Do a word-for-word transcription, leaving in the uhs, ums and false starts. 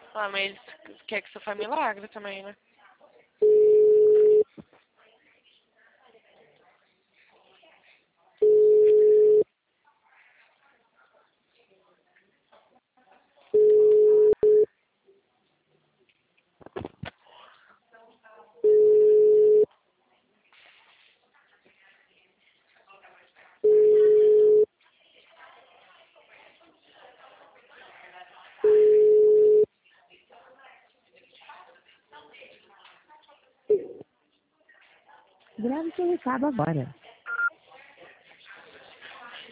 Ah, mas eles querem que você faça milagre também, né? Grave seu recado agora.